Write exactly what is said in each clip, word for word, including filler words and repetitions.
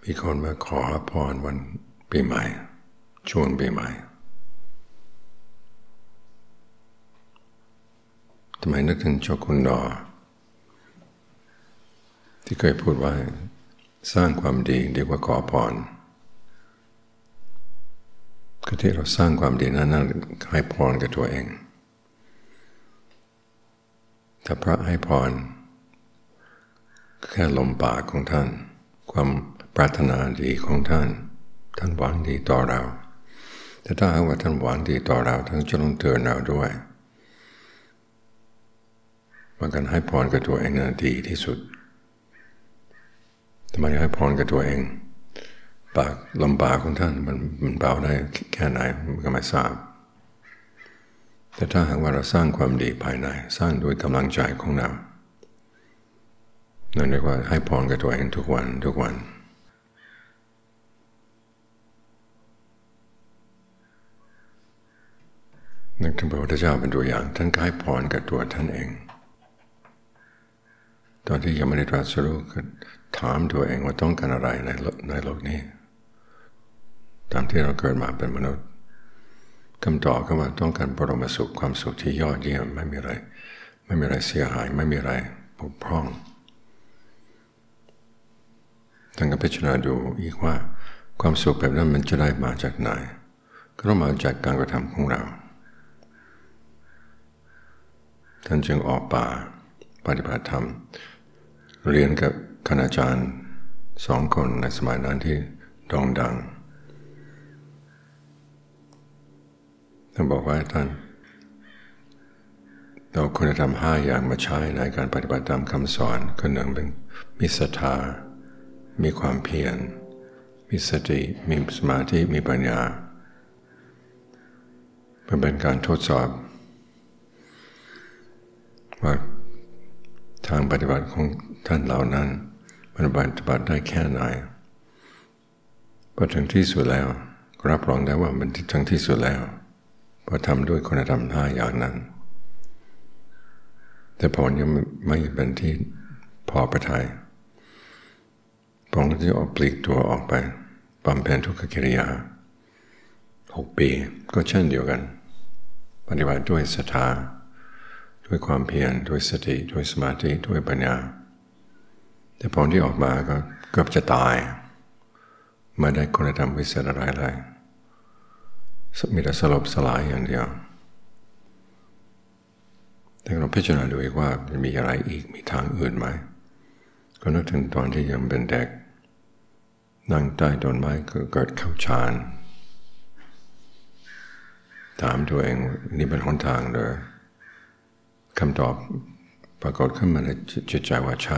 มีคนมาขอพรวันปีใหม่ช่วงปีใหม่ทำไมนึกถึงเจ้าคุณดอที่เคยพูดว่าสร้างความดีดีกว่าขอพรคือที่เราสร้างความดีนั้นให้พรกับตัวเองถ้าพระให้พรแค่ลมปากของท่านความปรารถนาดีของท่านท่านหวังดีต่อเราแต่ถ้าหากว่าท่านหวังดีต่อเราท่านจะต้องเตือนเราด้วยว่าการให้พรกับตัวเองนั้นดีที่สุดทำไมให้พรกับตัวเองปากลมปากของท่านมันมันเบาได้แค่ไหนมันก็ไม่ทราบแต่ถ้าหากว่าเราสร้างความดีภายในสร้างด้วยกำลังใจของเรานั่นเรียกว่าให้พรกับตัวเองทุกวันทุกวันนึกถึงพระพุทธเจ้าเป็นตัวอย่างท่านก็ให้พรกับตัวท่านเองตอนที่ยังไม่ได้ตรัสรู้ก็ถามตัวเองว่าต้องการอะไรในในโลกนี้ตามที่เราเกิดมาเป็นมนุษย์คำตอบก็ว่าต้องการปรมสุขความสุขที่ยอดเยี่ยมไม่มีอะไรไม่มีอะไรเสียหายไม่มีอะไรบกพร่องท่านก็พิจารณาดูอีกว่าความสุขแบบนั้นมันจะได้มาจากไหนก็ต้องมาจากการกระทำของเราท่านจึงออกป่าปฏิบัติธรรมเรียนกับคณาจารย์สองคนในสมัยนั้นที่โด่งดังท่านบอกว่าท่านเราควรจะทำห้าอย่างมาใช้ในการปฏิบัติตามคำสอนคือหนึ่งเป็นมีศรัทธามีความเพียรมีสติมีสมาธิมีปัญญามันเป็นการทดสอบว่าทางปฏิบัติของท่านเหล่านั้นมันปฏิบัติได้แค่ไหนพอถึงที่สุดแล้วรับรองได้ว่ามันถึงที่สุดแล้วพอทำด้วยคุณธรรมห้าอย่างนั้นแต่ผลยังไม่เป็นที่พอประทัยพระองค์ก็จะออกปลีกตัวออกไปบำเพ็ญทุกขกิริยาหกปีก็เช่นเดียวกันปฏิบัติด้วยศรัทธาด้วยความเพียรด้วยสติด้วยสมาธิด้วยปัญญาแต่ผลที่ออกมาก็เกือบจะตายไม่ได้คุณธรรมวิเศษอะไรเลยมีแต่สลบสลายอย่างเดียวแต่เราพิจารณาดูอีกว่ามีอะไรอีกมีทางอื่นไหมก็นึกถึงตอนที่ยังเป็นเด็กนั่งใต้ต้นไม้ก็เกิดเข้าฌานถามตัวเองนี่เป็นหนทางเลยคำตอบปรากฏขึ้นมาในจิตใจว่าใช่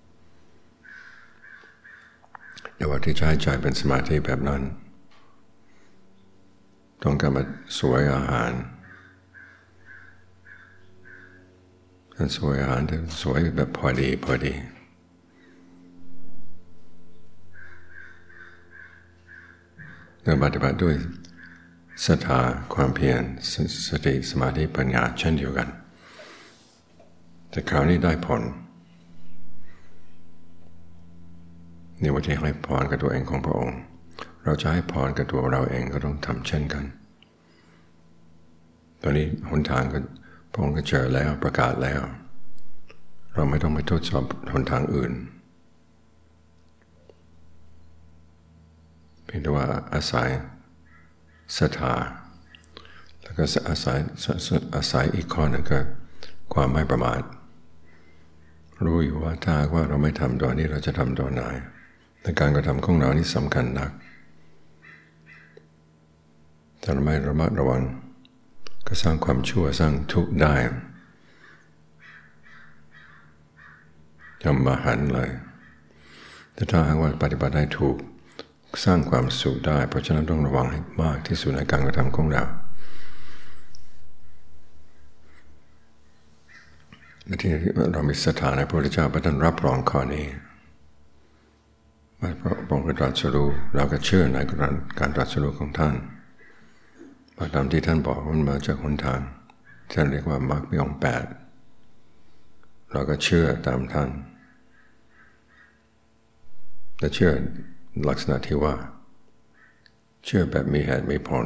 แต่ว่าที่ใช้ใจเป็นสมาธิแบบนั้นต้องการมาสวยอาหารการสวยอาหารที่สวยแบบพอดีพอดีเราปฏิบัติด้วยศรัทธาความเพียรสติสมาธิปัญญาเช่นเดียวกันแต่คราวนี้ได้ผลนี่ว่าที่ให้พรกับตัวเองของพระองค์เราจะให้พรกับตัวเราเองก็ต้องทำเช่นกันตอนนี้หนทางก็พระองค์ก็เจอแล้วประกาศแล้วเราไม่ต้องไปทดสอบหนทางอื่นเพียงแต่ว่าอาศัยศรัทธาแล้วก็อาศัยอาศัยอีกข้อหนึ่งก็ความไม่ประมาทรู้อยู่ว่าถ้าว่าเราไม่ทำตอนนี้เราจะทำตอนไหนในการกระทำของเรานี่สำคัญนักถ้าเราไม่ระมัดระวังก็สร้างความชั่วสร้างทุกข์ได้ยำมหันต์เลยแต่ถ้าหากว่าปฏิบัติได้ถูกสร้างความสุขได้เพราะฉะนั้นต้องระวังให้มากที่สุดในการกระทำของเราและที่เรามีศรัทธาในพระพุทธเจ้าพระท่านรับรองข้อนี้ว่าพระองค์ตรัสรู้เราก็เชื่อในการตรัสรู้ของท่านเพราะตามที่ท่านบอกมันมาจากหนทางท่านเรียกว่ามรรคมีองค์แปดเราก็เชื่อตามท่านและเชื่อลักษณะที่ว่าเชื่อแบบมีเหตุมีผล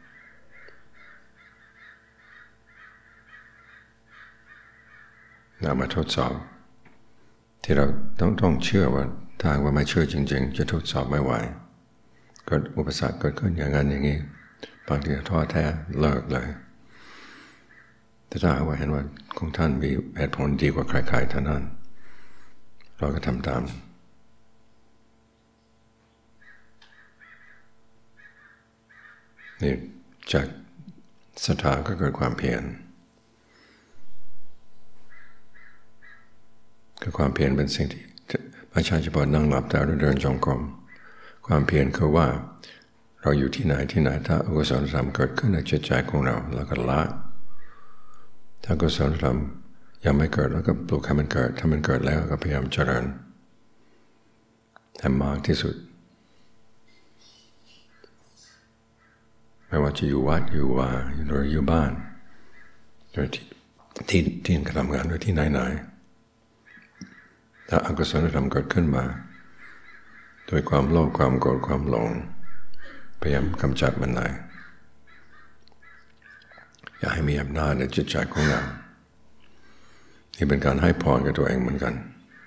เรามาทดสอบที่เราต้องต้องเชื่อว่าถ้าว่าไม่เชื่อจริงๆจะทดสอบไม่ไหวเกิดอุปสรรคเกิดขึ้นอย่างนั้นอย่างนี้บางทีท้อแท้เลิกเลยแต่ถ้าว่าเห็นว่าของท่านมีเหตุผลดีกว่าใครๆเท่านั้นเราก็ทำตามนี่จากศรัทธาก็เกิดความเพียรคือความเพียรเป็นสิ่งที่ไม่ใช่เฉพาะนั่งหลับตาหรือเดินจงกรมความเพียรคือว่าเราอยู่ที่ไหนที่ไหนถ้าอกุศลธรรมเกิดขึ้นในจิตใจของเราแล้วก็ละถ้าอกุศลธรรมยังไม่เกิดแล้วก็ปลุกให้มันเกิดถ้ามันเกิดแล้วก็พยายามเจริญให้มากที่สุดไม่ว่าจะอยู่วัดอยู่ว่าหรืออยู่บ้านหรือที่ที่ที่ทำงานหรือที่ไหนๆถ้าอกุศลธรรมเกิดขึ้นมาโดยความโลภความโกรธความหลงพยายามกำจัดมันเลยอย่าให้มีอำนาจในจิตใจของเรานี่เป็นการให้พรกับตัวเองเหมือนกัน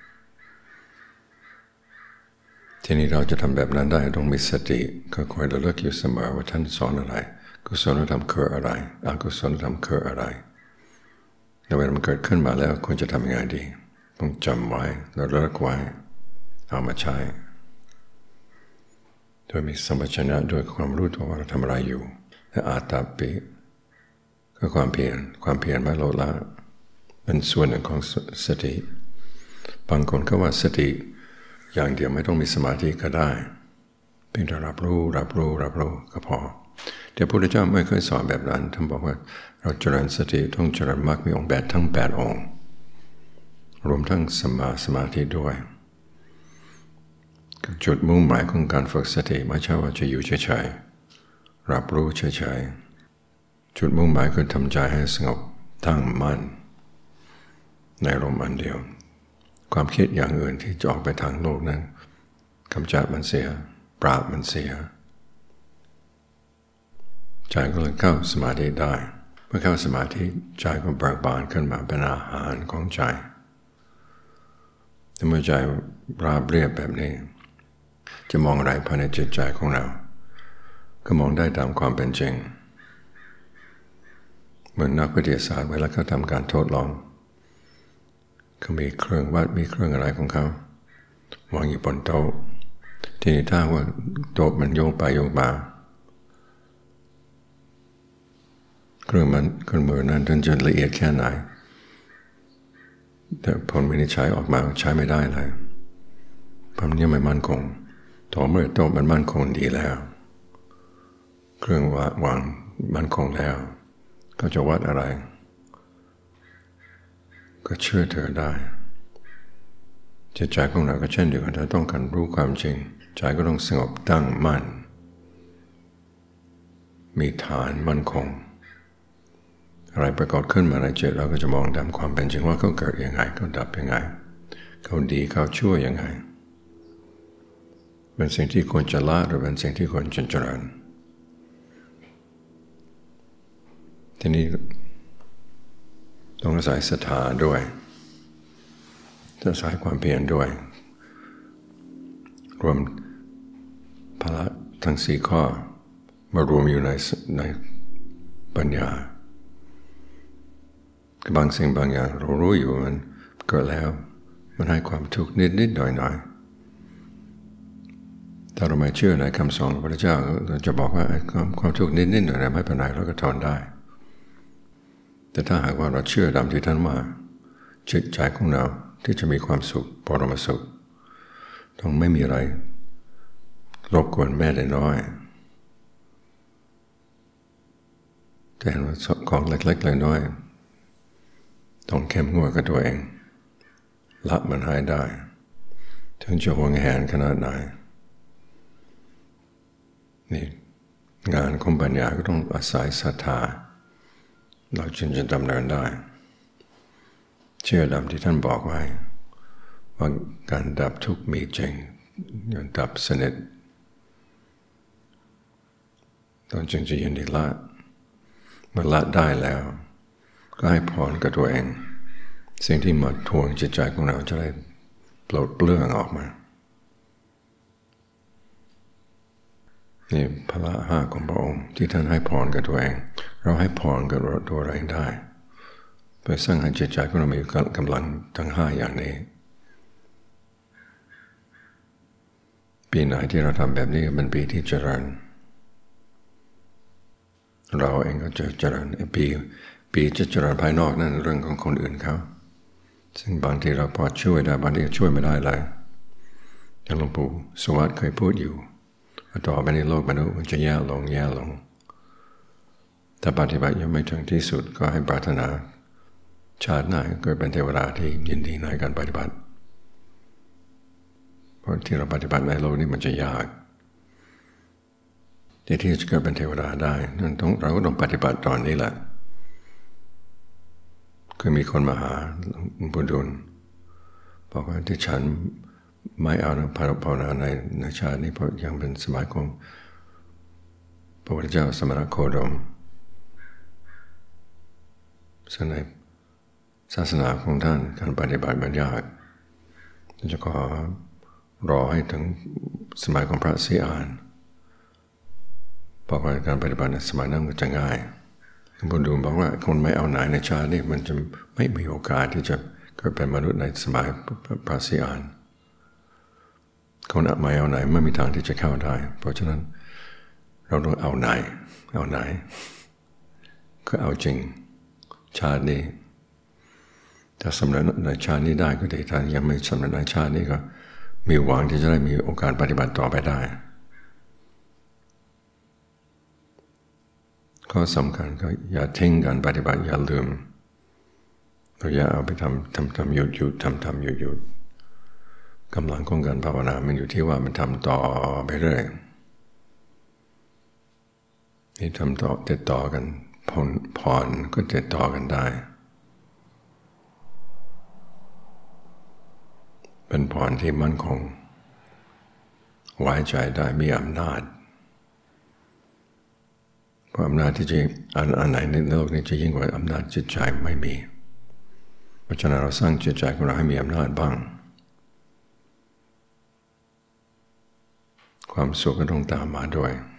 ทีนี้เราจะทำแบบนั้นได้ต้องมีสติก็คอยระลึกอยู่เสมอว่าท่านสอนอะไรกุศลธรรมคืออะไรอกุศลธรรมคืออะไรแล้วเวลามันเกิดขึ้นมาแล้วควรจะทำยังไงดีต้องจำไว้แล้วระลึกไว้เอามาใช้โดยมีสัมปชัญญะด้วยความรู้ตัวว่าเราทำอะไรอยู่และอาตาปิก็ความเพียรความเพียรไม่ลดละเป็นส่วนหนึ่งของสติบางคนก็ว่าสติอย่างเดียวไม่ต้องมีสมาธิก็ได้เพียงแต่รับรู้รับรู้รับรู้ก็พอแต่พระพุทธเจ้าไม่เคยสอนแบบนั้นท่านบอกว่าเราเจริญสติต้องเจริญมรรคมีองค์แปดทั้งแปดองค์รวมทั้งสัมมาสมาธิด้วยจุดมุ่งหมายของการฝึกสติไม่ใช่ว่าจะอยู่เฉยๆรับรู้เฉยๆจุดมุ่งหมายคือทำใจให้สงบตั้งมั่นในลมอันเดียวความคิดอย่างอื่นที่จะออกไปทางโลกนั้นกำจัดมันเสียปราบมันเสียใจก็เลยเข้าสมาธิได้เมื่อเข้าสมาธิใจก็เบิกบานขึ้นมาเป็นอาหารของใจแต่เมื่อใจราบเรียบแบบนี้จะมองอะไรภายในจิตใจของเราก็มองได้ตามความเป็นจริงเหมือนนักวิทยาศาสตร์เวลาเขาทำการทดลองเขามีเครื่องวัดมีเครื่องอะไรของเขาวางอยู่บนโต๊ะทีนี้ถ้าว่าโต๊ะมันโยกไปโยกมาเครื่องมันเครื่องมือนั้นจนละเอียดแค่ไหนแต่ผลวินิจฉัยออกมาใช้ไม่ได้เลยเพราะมันยังไม่มั่นคงต่อเมื่อโต๊ะมันมั่นคงดีแล้วเครื่องวางมั่นคงแล้วก็จะวัดอะไรก็เชื่อเธอได้จิตใจของเราก็เช่นเดียวกันถ้าต้องการรู้ความจริงใจก็ต้องสงบตั้งมั่นมีฐานมั่นคงอะไรปรากฏขึ้นมาในจิตเราก็จะมองตามความเป็นจริงว่าเขาเกิดยังไงเขาดับยังไงเขาดีเขาชั่วยังไงเป็นสิ่งที่ควรจะละหรือเป็นสิ่งที่ควรจะเจริญทีนี้ต้องอาศัยศรัทธาด้วยต้องอาศัยความเพียรด้วยรวมพละทั้งสี่ข้อมารวมอยู่ในในปัญญาบางสิ่งบางอย่างเรารู้อยู่มันเกิดแล้วมันให้ความทุกข์นิดๆหน่อยๆถ้าเราไม่เชื่อในคำสอนของพระเจ้าเราจะบอกว่าความความทุกข์นิดๆหน่อยๆไม่เป็นไรเราก็ทนได้แต่ถ้าหากว่าเราเชื่อตามที่ท่านว่าจิตใจของเราที่จะมีความสุขปรมสุขต้องไม่มีอะไรรบกวนแม้แต่น้อยแต่เห็นว่าของเล็กๆน้อยๆต้องเข้มงวดกับตัวเองละมันให้ได้ถึงจะหวงแหนขนาดไหนนี่งานของปัญญาก็ต้องอาศัยศรัทธาเราจึงจะดำเนินได้เชื่อตามที่ท่านบอกไว้ว่าการดับทุกข์มีจริงดับสนิทตอนจึงจะยินดีละเมื่อละได้แล้วก็ให้พรกับตัวเองสิ่งที่มาทวงจิตใจของเราจะได้ปลดเปลื้องออกมานี่พละห้าของพระองค์ที่ท่านให้พรกับตัวเองเราให้พรกับตัวเราเองได้เพื่อสร้างให้จิตใจของเรามีกำลังทั้งห้าอย่างนี้ปีไหนที่เราทำแบบนี้เป็นปีที่เจริญเราเองก็จะเจริญปีปีจะเจริญภายนอกนั่นเรื่องของคนอื่นเขาซึ่งบางทีเราพอช่วยได้บางทีช่วยไม่ได้เลยอย่างหลวงปู่สวัสดิ์เคยพูดอยู่ต่อไปในโลกมนุษย์มันจะแย่ลงแย่ลงถ้าปฏิบัติยังไม่ถึงที่สุดก็ให้ปรารถนาชาติหน้าเกิดเป็นเทวดาที่ยินดีในการปฏิบัติเพราะที่เราปฏิบัติในโลกนี้มันจะยากที่ที่จะเกิดเป็นเทวดาได้นั่นต้องเราก็ต้องปฏิบัติตอนนี้แหละคือมีคนมาหาหลวงปู่ดูลบอกว่าที่ฉันไม่เอาภาวนาในในชาตินี้เพราะยังเป็นสมัยของพระพุทธเจ้าสมณโคดมซึ่งในศาสนาของท่านการปฏิบัติมันยากจะขอรอให้ถึงสมัยของพระศรีอานบอกว่าการปฏิบัติในสมัยนั้นก็จะง่ายหลวงปู่ดูลบอกว่าคนไม่เอาไหนในชาตินี้มันจะไม่มีโอกาสที่จะเกิดเป็นมนุษย์ในสมัยพระศรีอานคนไม่เอาไหนไม่มีทางที่จะเข้าได้เพราะฉะนั้นเราต้องเอาไหนเอาไหนก็เอาจริงชาตินี้ถ้าสำเร็จในชาตินี้ได้ก็ดีถ้ายังไม่สำเร็จในชาตินี้ก็มีหวังที่จะได้มีโอกาสปฏิบัติต่อไปได้ข้อสำคัญก็อย่าทิ้งการปฏิบัติอย่าลืมเราอย่าเอาไปทำทำทำหยุดหยุดทำทำหยุดหยุดกำลังของการภาวนามันอยู่ที่ว่ามันทำต่อไปเรื่อยนี่ทำต่อติดต่อกันผ่อนผ่อนก็ติดต่อกันได้เป็นพรที่มั่นคงไว้ใจได้มีอำนาจเพราะอำนาจที่จะอันอันไหนในโลกนี้จะยิ่งกว่าอำนาจจิตใจไม่มีเพราะฉะนั้นเราสร้างจิตใจของเราให้มีอำนาจบ้างความสุขก็ต้องตามมาด้วย